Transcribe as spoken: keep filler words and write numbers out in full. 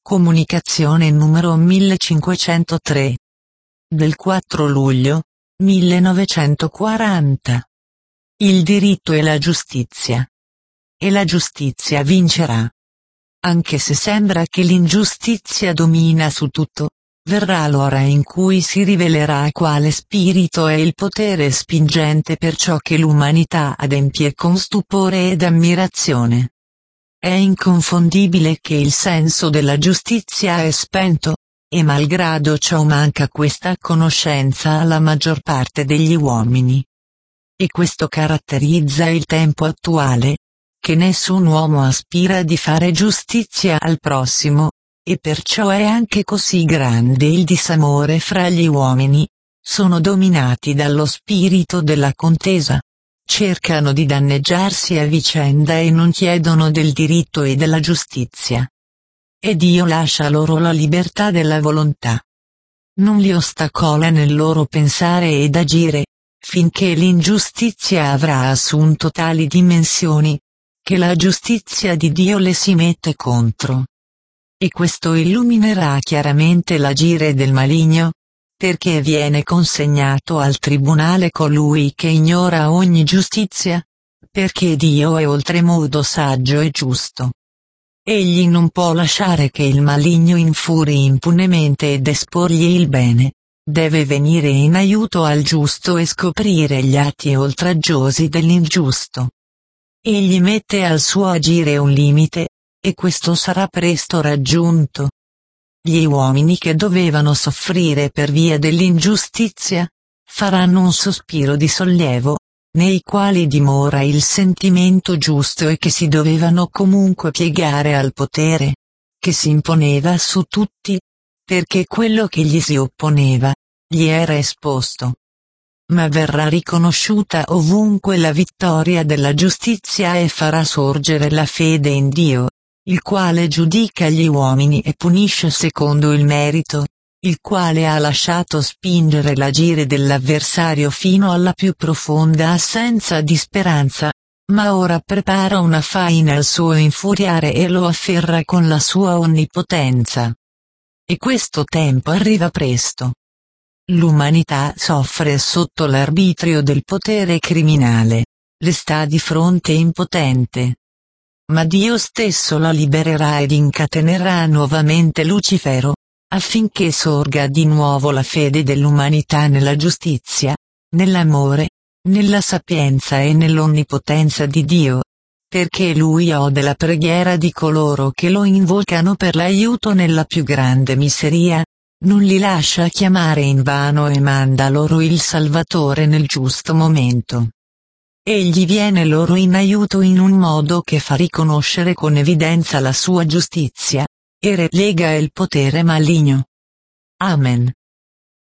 Comunicazione numero millecinquecentotre. Del quattro luglio, millenovecentoquaranta. Il diritto e la giustizia. E la giustizia vincerà. Anche se sembra che l'ingiustizia domina su tutto, verrà l'ora in cui si rivelerà quale spirito è il potere spingente per ciò che l'umanità adempie con stupore ed ammirazione. È inconfondibile che il senso della giustizia è spento, e malgrado ciò manca questa conoscenza alla maggior parte degli uomini. E questo caratterizza il tempo attuale, che nessun uomo aspira di fare giustizia al prossimo, e perciò è anche così grande il dissamore fra gli uomini, sono dominati dallo spirito della contesa. Cercano di danneggiarsi a vicenda e non chiedono del diritto e della giustizia. E Dio lascia loro la libertà della volontà. Non li ostacola nel loro pensare ed agire, finché l'ingiustizia avrà assunto tali dimensioni, che la giustizia di Dio le si mette contro. E questo illuminerà chiaramente l'agire del maligno, perché viene consegnato al tribunale colui che ignora ogni giustizia, perché Dio è oltremodo saggio e giusto. Egli non può lasciare che il maligno infuri impunemente ed esporgli il bene, deve venire in aiuto al giusto e scoprire gli atti oltraggiosi dell'ingiusto. Egli mette al suo agire un limite, e questo sarà presto raggiunto. Gli uomini che dovevano soffrire per via dell'ingiustizia, faranno un sospiro di sollievo, nei quali dimora il sentimento giusto e che si dovevano comunque piegare al potere, che si imponeva su tutti, perché quello che gli si opponeva, gli era esposto. Ma verrà riconosciuta ovunque la vittoria della giustizia e farà sorgere la fede in Dio, il quale giudica gli uomini e punisce secondo il merito, il quale ha lasciato spingere l'agire dell'avversario fino alla più profonda assenza di speranza, ma ora prepara una faina al suo infuriare e lo afferra con la sua onnipotenza. E questo tempo arriva presto. L'umanità soffre sotto l'arbitrio del potere criminale, le sta di fronte impotente. Ma Dio stesso la libererà ed incatenerà nuovamente Lucifero, affinché sorga di nuovo la fede dell'umanità nella giustizia, nell'amore, nella sapienza e nell'onnipotenza di Dio, perché Lui ode la preghiera di coloro che lo invocano per l'aiuto nella più grande miseria, non li lascia chiamare invano e manda loro il Salvatore nel giusto momento. Egli viene loro in aiuto in un modo che fa riconoscere con evidenza la sua giustizia, e relega il potere maligno. Amen.